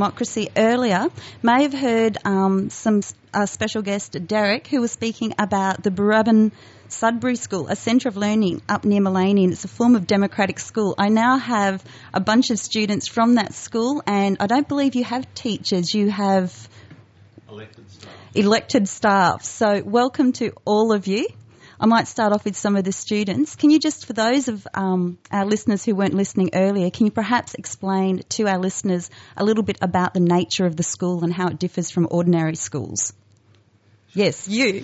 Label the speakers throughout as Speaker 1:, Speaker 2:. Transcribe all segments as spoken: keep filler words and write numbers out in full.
Speaker 1: democracy earlier may have heard um, some uh, special guest, Derek, who was speaking about the Barabban Sudbury School, a centre of learning up near Maleny, and it's a form of democratic school. I now have a bunch of students from that school, and I don't believe you have teachers. You have
Speaker 2: elected staff.
Speaker 1: Elected staff. So welcome to all of you. I might start off with some of the students. Can you just, for those of um, our listeners who weren't listening earlier, can you perhaps explain to our listeners a little bit about the nature of the school and how it differs from ordinary schools? Yes, you.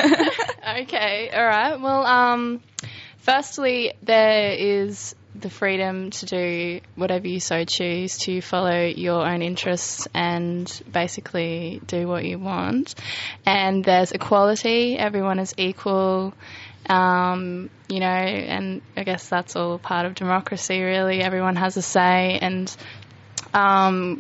Speaker 3: Okay, all right. Well, um, firstly, there is the freedom to do whatever you so choose, to follow your own interests and basically do what you want. And there's equality. Everyone is equal, um, you know, and I guess that's all part of democracy, really. Everyone has a say. And um,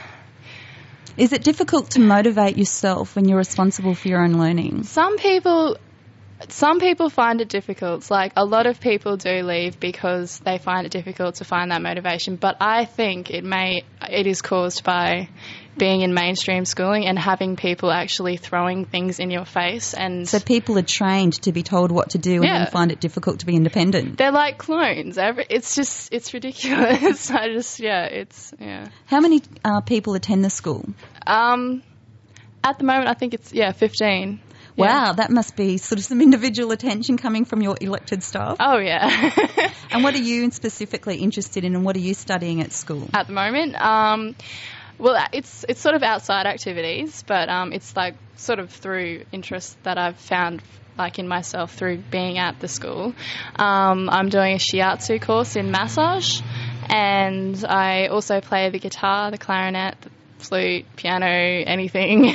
Speaker 1: is it difficult to motivate yourself when you're responsible for your own learning?
Speaker 3: Some people... Some people find it difficult. It's like a lot of people do leave because they find it difficult to find that motivation. But I think it may it is caused by being in mainstream schooling and having people actually throwing things in your face. And
Speaker 1: so people are trained to be told what to do and
Speaker 3: yeah.
Speaker 1: then find it difficult to be independent.
Speaker 3: They're like clones. Every, it's just it's ridiculous. I just yeah, it's yeah.
Speaker 1: How many uh, people attend the school?
Speaker 3: Um, at the moment, I think it's yeah, fifteen.
Speaker 1: Wow,
Speaker 3: yeah.
Speaker 1: That must be sort of some individual attention coming from your elected staff.
Speaker 3: Oh, yeah.
Speaker 1: And what are you specifically interested in, and what are you studying at school?
Speaker 3: At the moment, um, well, it's it's sort of outside activities, but um, it's like sort of through interests that I've found like in myself through being at the school. Um, I'm doing a shiatsu course in massage, and I also play the guitar, the clarinet, the flute, piano, anything.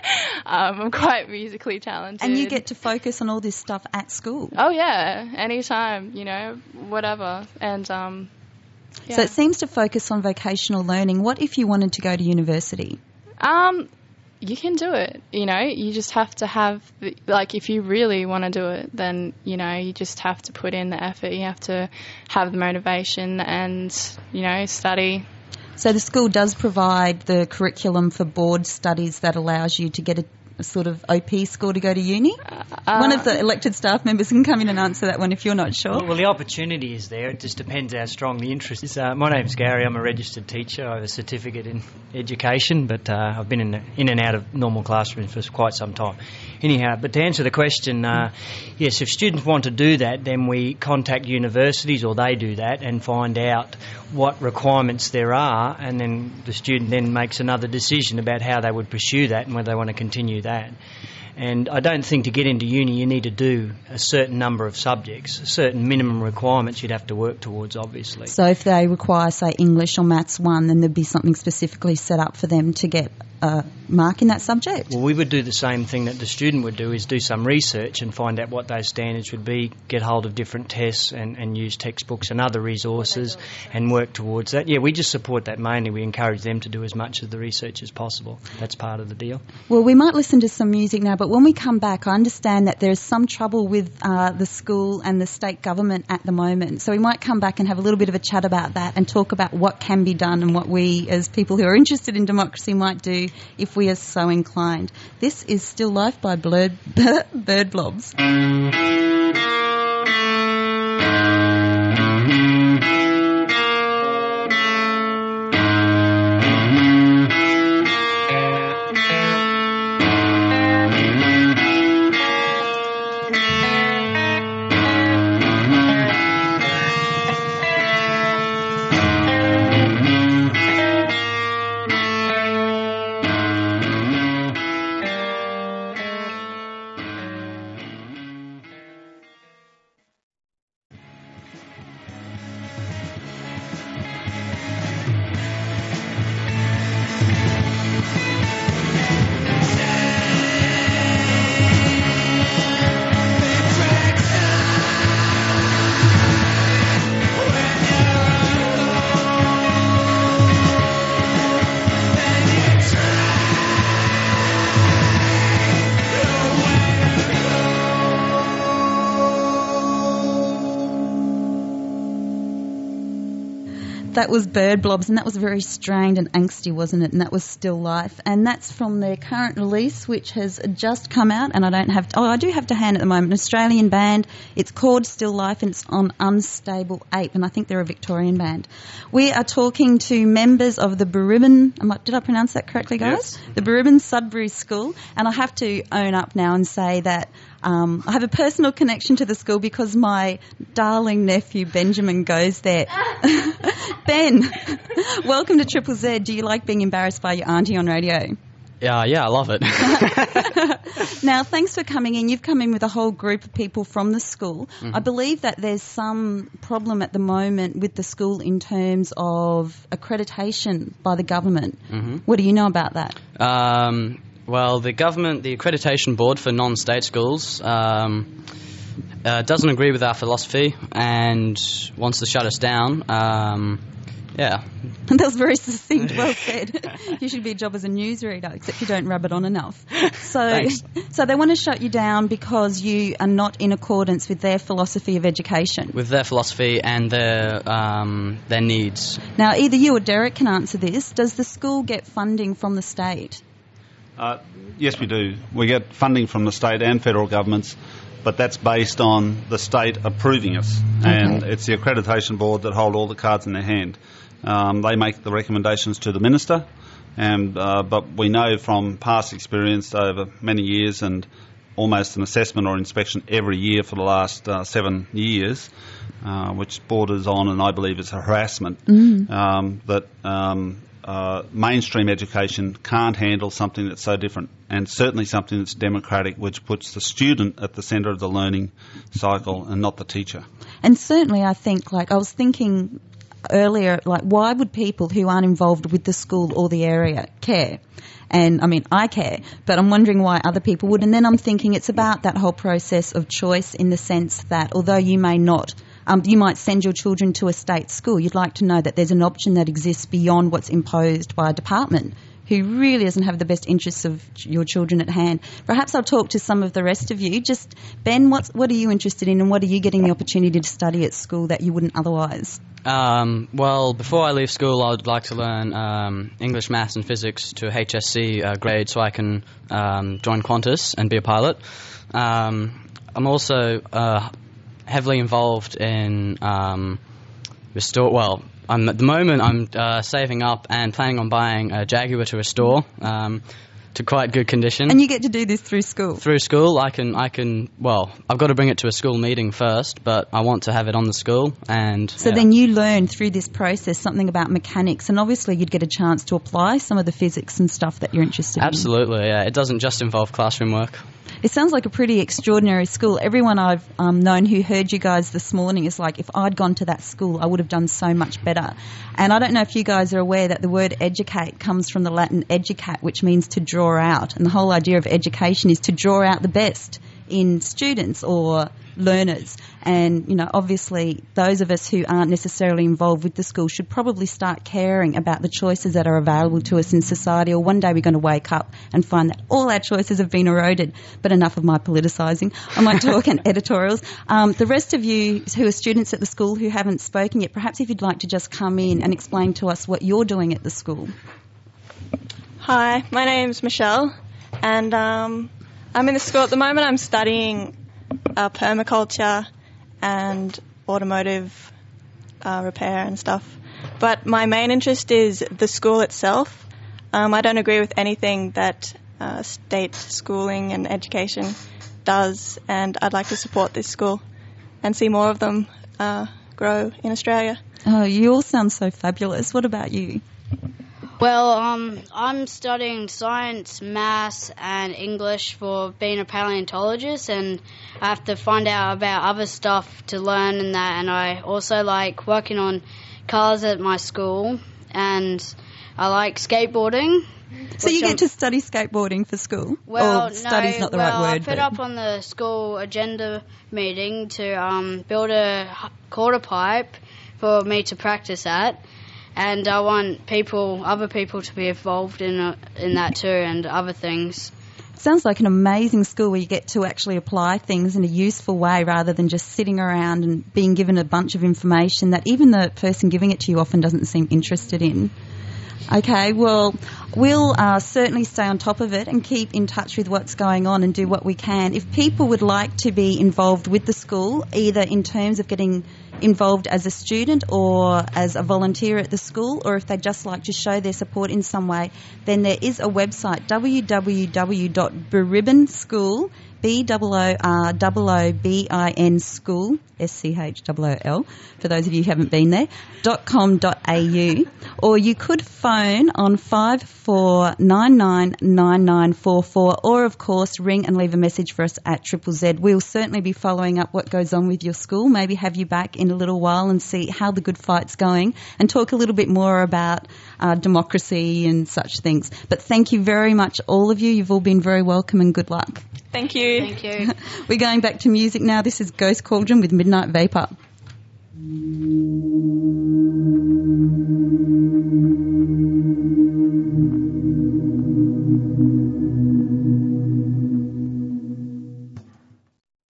Speaker 3: um, I'm quite musically talented.
Speaker 1: And you get to focus on all this stuff at school?
Speaker 3: Oh, yeah, anytime, you know, whatever. And um, yeah.
Speaker 1: So it seems to focus on vocational learning. What if you wanted to go to university?
Speaker 3: Um, you can do it, you know. You just have to have, the, like, if you really want to do it, then, you know, you just have to put in the effort. You have to have the motivation and, you know, study.
Speaker 1: So the school does provide the curriculum for board studies that allows you to get a, a sort of O P score to go to uni?
Speaker 3: Uh,
Speaker 1: one of the elected staff members can come in and answer that one if you're not sure.
Speaker 4: Well, well the opportunity is there. It just depends how strong the interest is. Uh, my name's Gary. I'm a registered teacher. I have a certificate in education, but uh, I've been in, the, in and out of normal classrooms for quite some time. Anyhow, but to answer the question, uh, yes, if students want to do that, then we contact universities, or they do that, and find out what requirements there are, and then the student then makes another decision about how they would pursue that and whether they want to continue that. And I don't think to get into uni you need to do a certain number of subjects, certain minimum requirements you'd have to work towards, obviously.
Speaker 1: So if they require, say, English or Maths one, then there'd be something specifically set up for them to get a mark in that subject?
Speaker 4: Well, we would do the same thing that the student would do, is do some research and find out what those standards would be, get hold of different tests and, and use textbooks and other resources and work towards that. Yeah, we just support that mainly. We encourage them to do as much of the research as possible. That's part of the deal.
Speaker 1: Well, we might listen to some music now, but when we come back, I understand that there's some trouble with uh, the school and the state government at the moment. So we might come back and have a little bit of a chat about that and talk about what can be done and what we, as people who are interested in democracy, might do if we are so inclined. This is Still Life by Blurred, Bird Blobs. that was Bird Blobs, and that was very strained and angsty, wasn't it? And that was Still Life. And that's from their current release, which has just come out, and I don't have... To, oh, I do have to hand at the moment. An Australian band. It's called Still Life, and it's on Unstable Ape, and I think they're a Victorian band. We are talking to members of the Baribin... Am I, did I pronounce that correctly, guys?
Speaker 2: Yes.
Speaker 1: The Baribin Sudbury School. And I have to own up now and say that Um, I have a personal connection to the school because my darling nephew Benjamin goes there. Ben, welcome to Triple Z. Do you like being embarrassed by your auntie on radio?
Speaker 5: Yeah, yeah, I love it.
Speaker 1: Now, thanks for coming in. You've come in with a whole group of people from the school. Mm-hmm. I believe that there's some problem at the moment with the school in terms of accreditation by the government. Mm-hmm. What do you know about that?
Speaker 5: Um, well, the government, the accreditation board for non-state schools um, uh, doesn't agree with our philosophy and wants to shut us down. Um, yeah.
Speaker 1: That was very succinct, well said. You should be a job as a newsreader, except you don't rub it on enough. So, so they want to shut you down because you are not in accordance with their philosophy of education.
Speaker 5: With their philosophy and their um, their needs.
Speaker 1: Now, either you or Derek can answer this. Does the school get funding from the state?
Speaker 2: Uh, yes, we do. We get funding from the state and federal governments, but that's based on the state approving us. Okay. And it's the accreditation board that hold all the cards in their hand. Um, they make the recommendations to the minister, and uh, but we know from past experience over many years and almost an assessment or inspection every year for the last uh, seven years, uh, which borders on, and I believe it's a harassment, mm. um, that um, uh, mainstream education can't handle something that's so different, and certainly something that's democratic, which puts the student at the centre of the learning cycle and not the teacher.
Speaker 1: And certainly I think, like I was thinking earlier, like why would people who aren't involved with the school or the area care? And, I mean, I care, but I'm wondering why other people would. And then I'm thinking it's about that whole process of choice in the sense that although you may not, um, you might send your children to a state school, you'd like to know that there's an option that exists beyond what's imposed by a department who really doesn't have the best interests of your children at hand. Perhaps I'll talk to some of the rest of you. Just, Ben, what's, what are you interested in and what are you getting the opportunity to study at school that you wouldn't otherwise?
Speaker 5: Um, well, before I leave school, I would like to learn um, English, Maths and Physics to H S C uh, grade so I can um, join Qantas and be a pilot. Um, I'm also uh, heavily involved in um, restore. Well, I'm, at the moment I'm uh, saving up and planning on buying a Jaguar to restore um, to quite good condition.
Speaker 1: And you get to do this through school?
Speaker 5: Through school. I can, I can. Well, I've got to bring it to a school meeting first, but I want to have it on the school. And
Speaker 1: So
Speaker 5: yeah.
Speaker 1: then you learn through this process something about mechanics, and obviously you'd get a chance to apply some of the physics and stuff that you're interested
Speaker 5: Absolutely,
Speaker 1: in.
Speaker 5: yeah. It doesn't just involve classroom work.
Speaker 1: It sounds like a pretty extraordinary school. Everyone I've um, known who heard you guys this morning is like, if I'd gone to that school, I would have done so much better. And I don't know if you guys are aware that the word educate comes from the Latin educat, which means to draw out. And the whole idea of education is to draw out the best in students or learners. And, you know, obviously those of us who aren't necessarily involved with the school should probably start caring about the choices that are available to us in society, or one day we're going to wake up and find that all our choices have been eroded. But enough of my politicising. I might talk in editorials. Um, the rest of you who are students at the school who haven't spoken yet, perhaps if you'd like to just come in and explain to us what you're doing at the school.
Speaker 6: Hi, my name's Michelle, and um, I'm in the school at the moment. I'm studying uh, permaculture and automotive uh, repair and stuff. But my main interest is the school itself. Um, I don't agree with anything that uh, state schooling and education does, and I'd like to support this school and see more of them uh, grow in Australia.
Speaker 1: Oh, you all sound so fabulous. What about you?
Speaker 7: Well, um, I'm studying science, maths and English for being a paleontologist, and I have to find out about other stuff to learn and that, and I also like working on cars at my school, and I like skateboarding.
Speaker 1: So you get I'm, to study skateboarding for school?
Speaker 7: Well,
Speaker 1: or study's
Speaker 7: no,
Speaker 1: not the
Speaker 7: well,
Speaker 1: right word.
Speaker 7: I put
Speaker 1: but...
Speaker 7: up on the school agenda meeting to um, build a quarter pipe for me to practice at. And I want people, other people to be involved in uh, in that too, and other things.
Speaker 1: sounds like an amazing school where you get to actually apply things in a useful way rather than just sitting around and being given a bunch of information that even the person giving it to you often doesn't seem interested in. Okay, well, we'll uh, certainly stay on top of it and keep in touch with what's going on and do what we can. If people would like to be involved with the school, either in terms of getting involved as a student or as a volunteer at the school, or if they'd just like to show their support in some way, then there is a website, w w w dot Bourbon School, B O O R O O B I N School, S C H O O L, for those of you who haven't been there, .com.au, or you could phone on five four nine nine nine nine four four, or of course ring and leave a message for us at Triple Z. We'll certainly be following up what goes on with your school, maybe have you back in a little while and see how the good fight's going and talk a little bit more about uh, democracy and such things. But thank you very much, all of you. You've all been very welcome and good luck.
Speaker 6: Thank you.
Speaker 7: Thank you.
Speaker 1: We're going back to music now. This is Ghost Cauldron with Midnight Vapor.